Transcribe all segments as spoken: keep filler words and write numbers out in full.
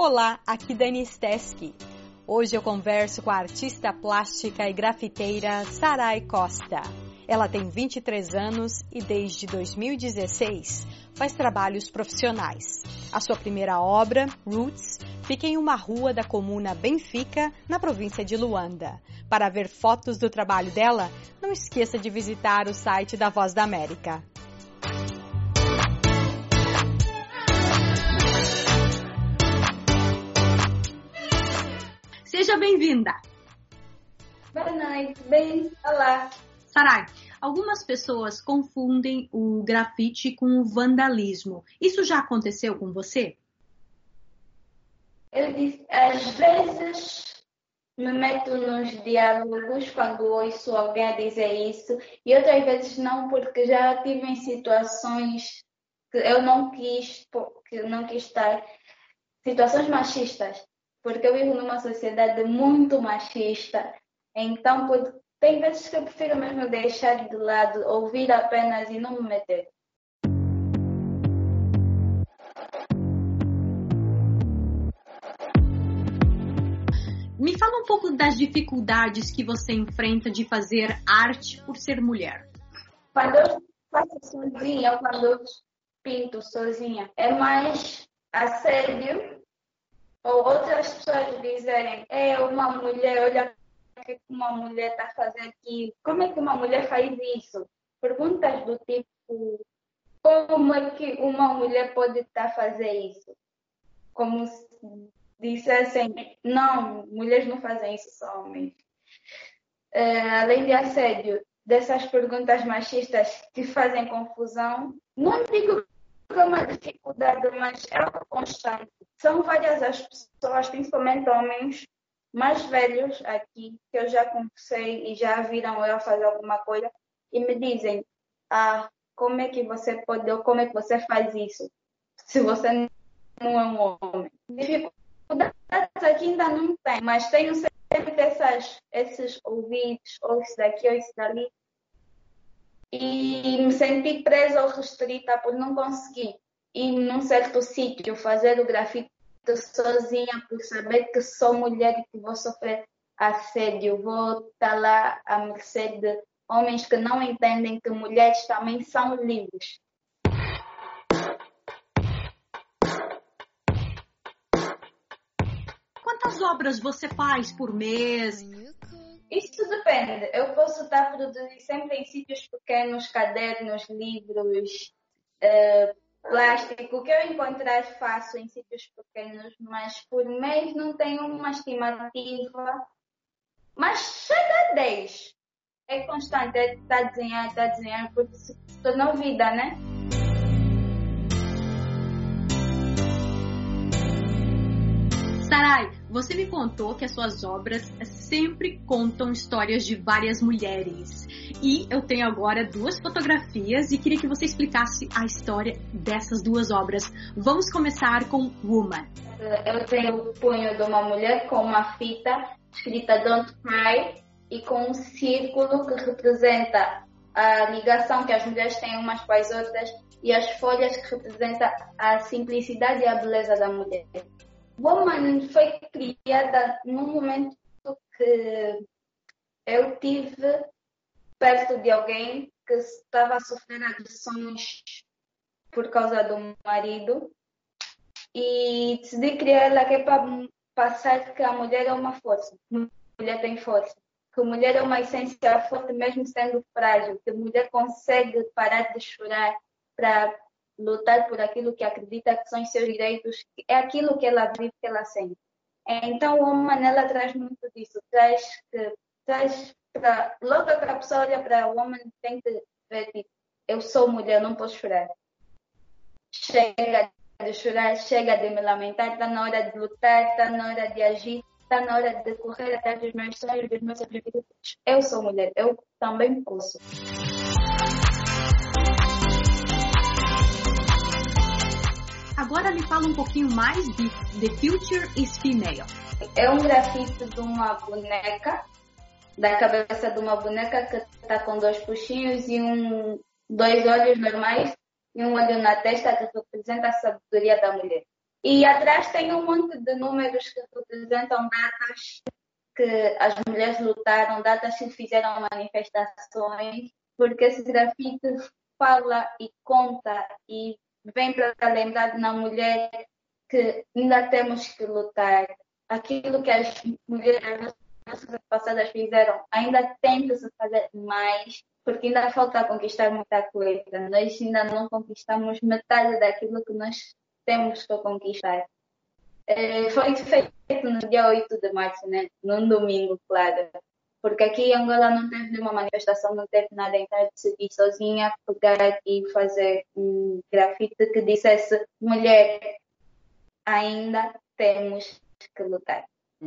Olá, aqui Dani Steski. Hoje eu converso com a artista plástica e grafiteira Sarai Costa. Ela tem vinte e três anos e desde dois mil e dezesseis faz trabalhos profissionais. A sua primeira obra, Roots, fica em uma rua da comuna Benfica, na província de Luanda. Para ver fotos do trabalho dela, não esqueça de visitar o site da Voz da América. Seja bem-vinda! Boa noite, bem, olá. Sarai, algumas pessoas confundem o grafite com o vandalismo. Isso já aconteceu com você? Eu disse, às vezes me meto nos diálogos quando ouço alguém dizer isso e outras vezes não, porque já tive em situações que eu não quis, que não quis estar, situações machistas, porque eu vivo numa sociedade muito machista, então tem vezes que eu prefiro mesmo deixar de lado, ouvir apenas e não me meter. Me fala um pouco das dificuldades que você enfrenta de fazer arte por ser mulher. Quando eu faço sozinha, quando eu pinto sozinha, é mais assédio, ou outras pessoas dizerem, é uma mulher, olha o que uma mulher está fazendo aqui, como é que uma mulher faz isso? Perguntas do tipo, como é que uma mulher pode estar tá fazendo isso? Como se dissessem, não, mulheres não fazem isso, só homens. Uh, além de assédio, dessas perguntas machistas que fazem confusão, não digo que é uma dificuldade, mas é algo constante. São várias as pessoas, principalmente homens mais velhos aqui, que eu já conversei e já viram eu fazer alguma coisa, e me dizem, ah, como é que você pode, ou como é que você faz isso, se você não é um homem? Dificuldades aqui ainda não tem, mas tenho sempre essas, esses ouvidos, ou isso daqui, ou isso dali, e me senti presa ou restrita por não conseguir ir num certo sítio, fazer o grafite sozinha, por saber que sou mulher e que vou sofrer assédio, vou estar lá à mercê de homens que não entendem que mulheres também são livres. Quantas obras você faz por mês? Isso depende. Eu posso estar a produzir sempre em sítios pequenos, cadernos, livros, uh, plástico. O que eu encontrar faço em sítios pequenos, mas por mês não tenho uma estimativa. Mas chega a dez. É constante, é estar a desenhar, estar a desenhar, porque se tornou vida, né? Sarai, você me contou que as suas obras sempre contam histórias de várias mulheres. E eu tenho agora duas fotografias e queria que você explicasse a história dessas duas obras. Vamos começar com Woman. Eu tenho o punho de uma mulher com uma fita escrita Don't Cry e com um círculo que representa a ligação que as mulheres têm umas com as outras e as folhas que representam a simplicidade e a beleza da mulher. Woman foi criada num momento que eu tive perto de alguém que estava a sofrer agressões por causa do marido e decidi criar ela que é para passar que a mulher é uma força, a mulher tem força, que a mulher é uma essência forte mesmo sendo frágil, que a mulher consegue parar de chorar para lutar por aquilo que acredita que são os seus direitos, é aquilo que ela vive, que ela sente. Então, o homem, ela traz muito disso, traz que, traz para, logo que a pessoa olha para o homem, tem que ver, tipo, eu sou mulher, não posso chorar. Chega de chorar, chega de me lamentar, está na hora de lutar, está na hora de agir, está na hora de correr atrás dos meus sonhos, dos meus objetivos. Eu sou mulher, eu também posso. Agora me fala um pouquinho mais de The Future is Female. É um grafite de uma boneca, da cabeça de uma boneca que está com dois puxinhos e um, dois olhos normais e um olho na testa que representa a sabedoria da mulher. E atrás tem um monte de números que representam datas que as mulheres lutaram, datas que fizeram manifestações, porque esse grafite fala e conta e vem para lembrar na mulher que ainda temos que lutar. Aquilo que as mulheres passadas fizeram, ainda tem que se fazer mais, porque ainda falta conquistar muita coisa. Nós ainda não conquistamos metade daquilo que nós temos que conquistar. É, foi feito no dia oito de março, né? Num domingo, claro. Porque aqui em Angola não teve nenhuma manifestação, não teve nada, então eu decidi sozinha pegar e fazer um grafite que dissesse: mulher, ainda temos que lutar.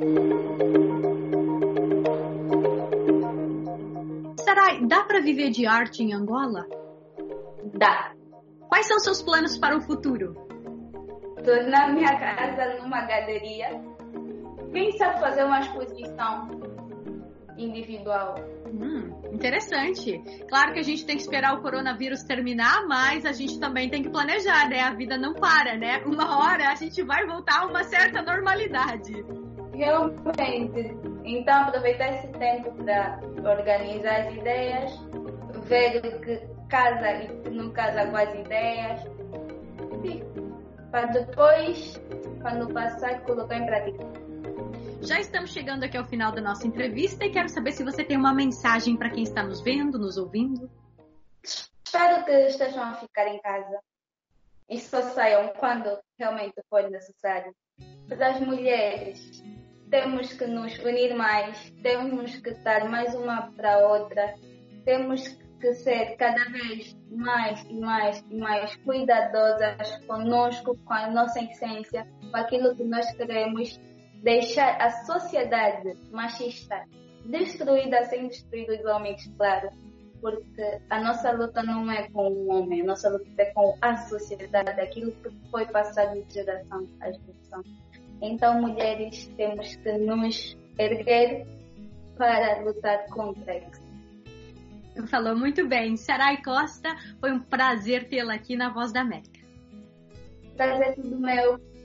Sarai, dá para viver de arte em Angola? Dá. Quais são seus planos para o futuro? Tornar minha casa numa galeria. Quem sabe fazer uma exposição individual. Hum, interessante. Claro que a gente tem que esperar o coronavírus terminar, mas a gente também tem que planejar, né? A vida não para, né? Uma hora a gente vai voltar a uma certa normalidade. Realmente. Então, aproveitar esse tempo para organizar as ideias, ver o que casa e o que não casa com as ideias. E para depois, quando passar, colocar em prática. Já estamos chegando aqui ao final da nossa entrevista e quero saber se você tem uma mensagem para quem está nos vendo, nos ouvindo. Espero que estejam a ficar em casa e só saiam quando realmente for necessário. Para as mulheres, temos que nos unir mais, temos que estar mais uma para a outra, temos que ser cada vez mais e mais e mais cuidadosas conosco, com a nossa essência, com aquilo que nós queremos. Deixar a sociedade machista destruída sem destruir os homens, claro, porque a nossa luta não é com o homem, a nossa luta é com a sociedade, aquilo que foi passado de geração a geração. Então, mulheres, temos que nos erguer para lutar contra isso. Falou muito bem. Sarai Costa, foi um prazer tê-la aqui na Voz da América. Prazer tudo meu.